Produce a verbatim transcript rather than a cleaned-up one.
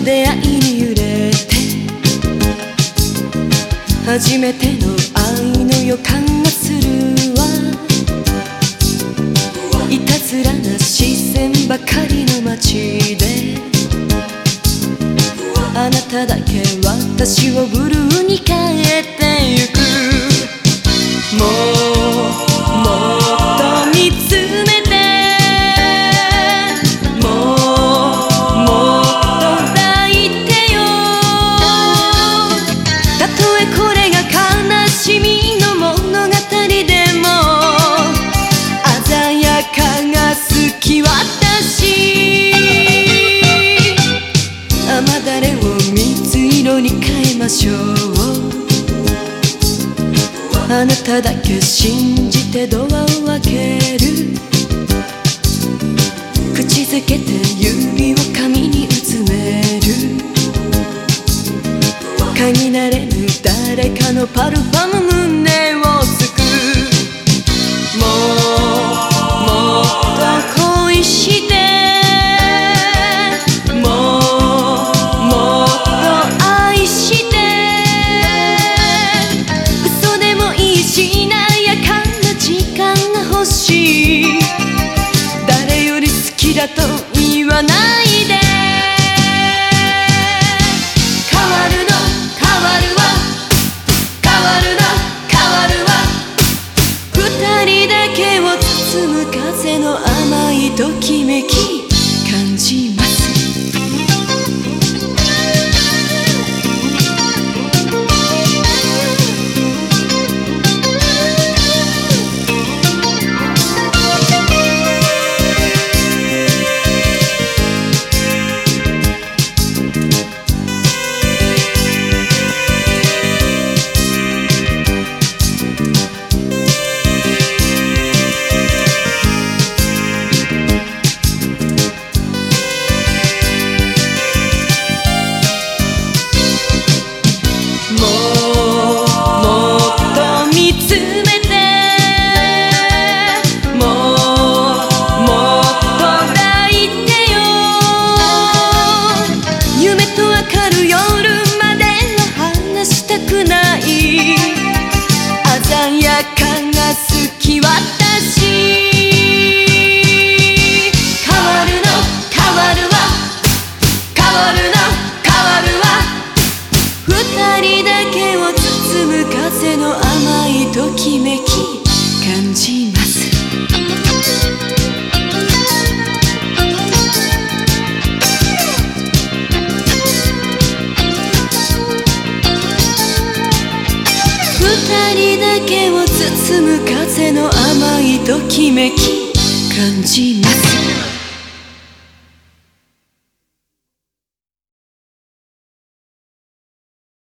出会いに揺れて初めての愛の予感がするわ。いたずらな視線ばかりの街であなただけ私をブルーに変えてゆく。もうもっと見つめてもうもっと抱いてよ。たとえこれが悲しみの物語でも鮮やかが好き私。雨だれを水色に変えましょう。あなただけ信じてドアを開ける。口づけて指を髪にうつめる。嗅ぎ慣れぬ誰かのパルファム胸をすくう。もうもっと恋してもうもっと愛して嘘でもいいしなやかな時間が欲しい。誰より好きだと言わないで。変わるの変わるわ変わるの変わるわ。二人だけを包む風の甘いときめき感じます。鮮やかが好き私。変わるの変わるわ変わるの変わるわ。二人だけを包む風の甘いときめき感じます。二人だけを包む風の甘いときめき感じます。